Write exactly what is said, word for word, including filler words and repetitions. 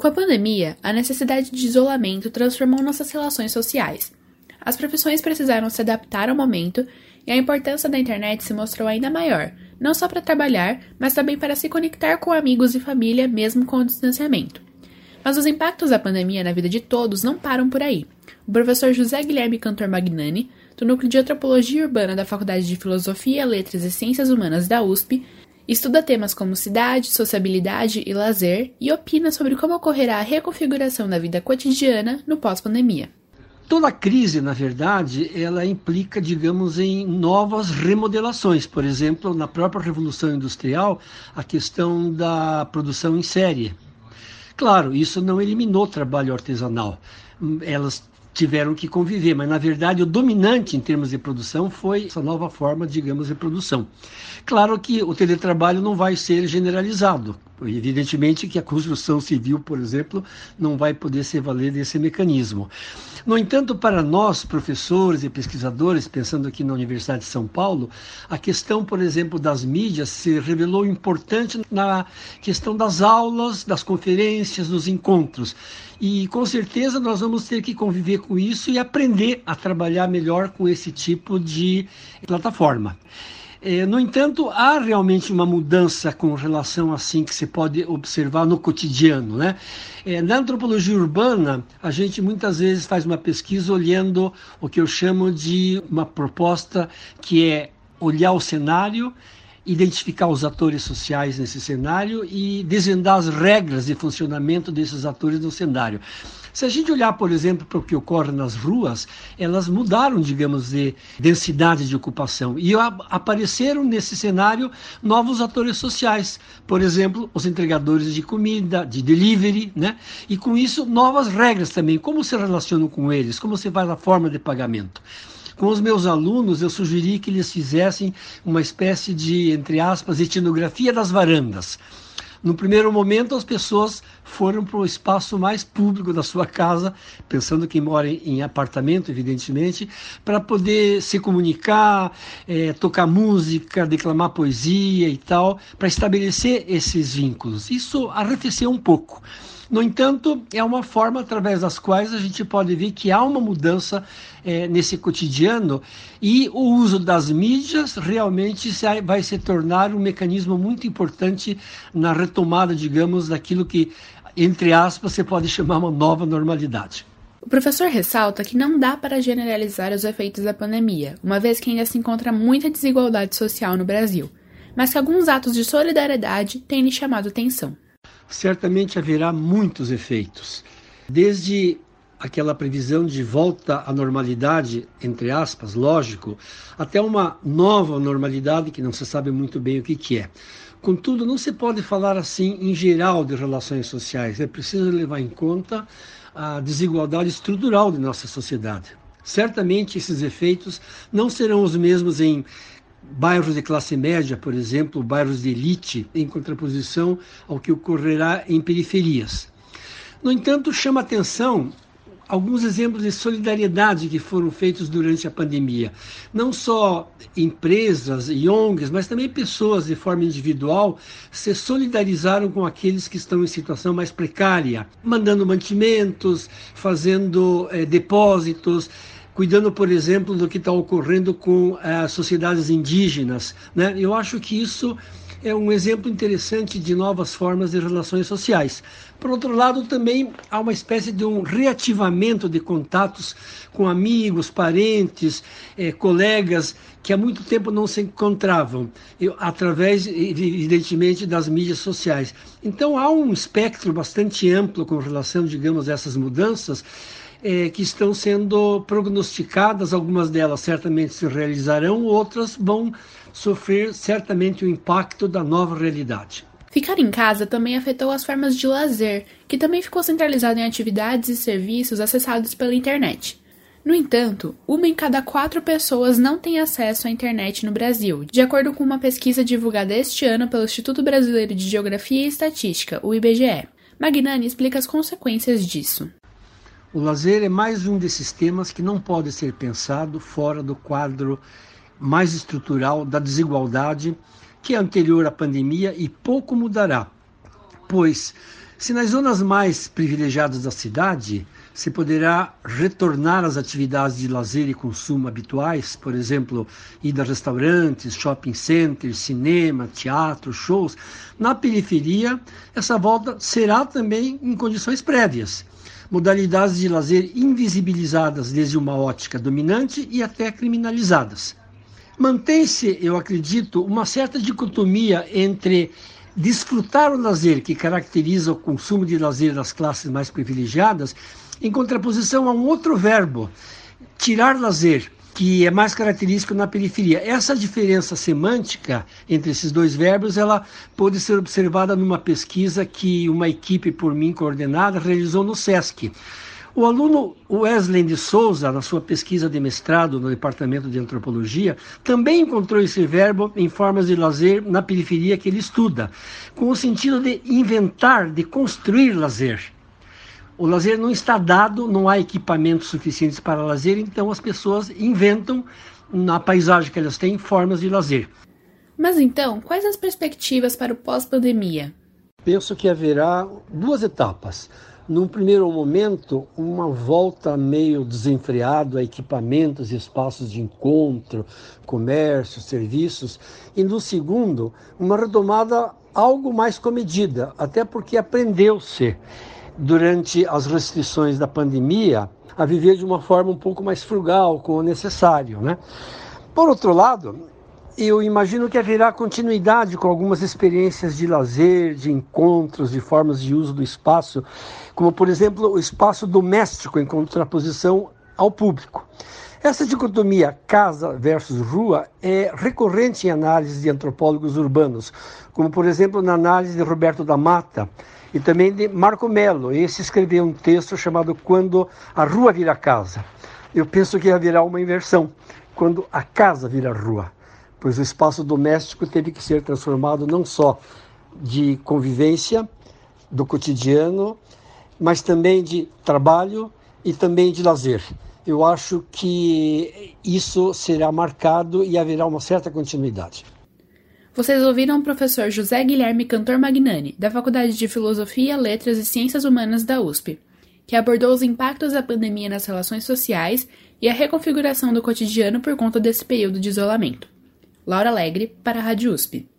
Com a pandemia, a necessidade de isolamento transformou nossas relações sociais. As profissões precisaram se adaptar ao momento e a importância da internet se mostrou ainda maior, não só para trabalhar, mas também para se conectar com amigos e família, mesmo com o distanciamento. Mas os impactos da pandemia na vida de todos não param por aí. O professor José Guilherme Cantor Magnani, do Núcleo de Antropologia Urbana da Faculdade de Filosofia, Letras e Ciências Humanas da U S P, estuda temas como cidade, sociabilidade e lazer e opina sobre como ocorrerá a reconfiguração da vida cotidiana no pós-pandemia. Toda crise, na verdade, ela implica, digamos, em novas remodelações. Por exemplo, na própria Revolução Industrial, a questão da produção em série. Claro, isso não eliminou o trabalho artesanal. Elas tiveram que conviver, mas na verdade o dominante em termos de produção foi essa nova forma, digamos, de produção. Claro que o teletrabalho não vai ser generalizado, evidentemente que a construção civil, por exemplo, não vai poder se valer desse mecanismo. No entanto, para nós, professores e pesquisadores, pensando aqui na Universidade de São Paulo, a questão, por exemplo, das mídias se revelou importante na questão das aulas, das conferências, dos encontros. E com certeza nós vamos ter que conviver com isso e aprender a trabalhar melhor com esse tipo de plataforma. No entanto, há realmente uma mudança com relação assim que se pode observar no cotidiano, né? Na antropologia urbana, a gente muitas vezes faz uma pesquisa olhando o que eu chamo de uma proposta que é olhar o cenário, identificar os atores sociais nesse cenário e desvendar as regras de funcionamento desses atores no cenário. Se a gente olhar, por exemplo, para o que ocorre nas ruas, elas mudaram, digamos, de densidade de ocupação e apareceram nesse cenário novos atores sociais, por exemplo, os entregadores de comida, de delivery, né? E com isso novas regras também, como se relacionam com eles, como se faz a forma de pagamento. Com os meus alunos, eu sugeri que eles fizessem uma espécie de, entre aspas, etnografia das varandas. No primeiro momento, as pessoas foram para o espaço mais público da sua casa, pensando que mora em apartamento, evidentemente, para poder se comunicar, é, tocar música, declamar poesia e tal, para estabelecer esses vínculos. Isso arrefeceu um pouco. No entanto, é uma forma através das quais a gente pode ver que há uma mudança é, nesse cotidiano e o uso das mídias realmente vai se tornar um mecanismo muito importante na retomada, digamos, daquilo que, entre aspas, você pode chamar uma nova normalidade. O professor ressalta que não dá para generalizar os efeitos da pandemia, uma vez que ainda se encontra muita desigualdade social no Brasil, mas que alguns atos de solidariedade têm lhe chamado atenção. Certamente haverá muitos efeitos, desde aquela previsão de volta à normalidade, entre aspas, lógico, até uma nova normalidade que não se sabe muito bem o que, que é. Contudo, não se pode falar assim em geral de relações sociais, é preciso levar em conta a desigualdade estrutural de nossa sociedade. Certamente esses efeitos não serão os mesmos em bairros de classe média, por exemplo, bairros de elite, em contraposição ao que ocorrerá em periferias. No entanto, chama atenção alguns exemplos de solidariedade que foram feitos durante a pandemia. Não só empresas e O N Gs, mas também pessoas de forma individual se solidarizaram com aqueles que estão em situação mais precária, mandando mantimentos, fazendo eh, depósitos, cuidando, por exemplo, do que está ocorrendo com as sociedades indígenas, né? Eu acho que isso é um exemplo interessante de novas formas de relações sociais. Por outro lado, também há uma espécie de um reativamento de contatos com amigos, parentes, eh, colegas que há muito tempo não se encontravam, eu, através, evidentemente, das mídias sociais. Então, há um espectro bastante amplo com relação, digamos, a essas mudanças, É, que estão sendo prognosticadas, algumas delas certamente se realizarão, outras vão sofrer certamente o impacto da nova realidade. Ficar em casa também afetou as formas de lazer, que também ficou centralizado em atividades e serviços acessados pela internet. No entanto, uma em cada quatro pessoas não tem acesso à internet no Brasil, de acordo com uma pesquisa divulgada este ano pelo Instituto Brasileiro de Geografia e Estatística, o I B G E. Magnani explica as consequências disso. O lazer é mais um desses temas que não pode ser pensado fora do quadro mais estrutural da desigualdade, que é anterior à pandemia e pouco mudará, pois Se nas zonas mais privilegiadas da cidade se poderá retornar às atividades de lazer e consumo habituais, por exemplo, ida a restaurantes, shopping centers, cinema, teatro, shows, na periferia essa volta será também em condições prévias. Modalidades de lazer invisibilizadas desde uma ótica dominante e até criminalizadas. Mantém-se, eu acredito, uma certa dicotomia entre desfrutar o lazer, que caracteriza o consumo de lazer das classes mais privilegiadas, em contraposição a um outro verbo, tirar lazer, que é mais característico na periferia. Essa diferença semântica entre esses dois verbos, ela pode ser observada numa pesquisa que uma equipe por mim coordenada realizou no SESC. O aluno Wesley de Souza, na sua pesquisa de mestrado no Departamento de Antropologia, também encontrou esse verbo em formas de lazer na periferia que ele estuda, com o sentido de inventar, de construir lazer. O lazer não está dado, não há equipamentos suficientes para lazer, então as pessoas inventam, na paisagem que elas têm, formas de lazer. Mas então, quais as perspectivas para o pós-pandemia? Penso que haverá duas etapas. Num primeiro momento, uma volta meio desenfreada a equipamentos e espaços de encontro, comércio, serviços. E no segundo, uma retomada algo mais comedida, até porque aprendeu-se, durante as restrições da pandemia, a viver de uma forma um pouco mais frugal, com o necessário, né? Por outro lado, eu imagino que haverá continuidade com algumas experiências de lazer, de encontros, de formas de uso do espaço, como, por exemplo, o espaço doméstico em contraposição ao público. Essa dicotomia casa versus rua é recorrente em análises de antropólogos urbanos, como, por exemplo, na análise de Roberto da Mata e também de Marco Mello. Esse escreveu um texto chamado Quando a Rua Vira Casa. Eu penso que haverá uma inversão, quando a casa vira rua, pois o espaço doméstico teve que ser transformado não só de convivência, do cotidiano, mas também de trabalho e também de lazer. Eu acho que isso será marcado e haverá uma certa continuidade. Vocês ouviram o professor José Guilherme Cantor Magnani, da Faculdade de Filosofia, Letras e Ciências Humanas da U S P, que abordou os impactos da pandemia nas relações sociais e a reconfiguração do cotidiano por conta desse período de isolamento. Laura Alegre, para a Rádio U S P.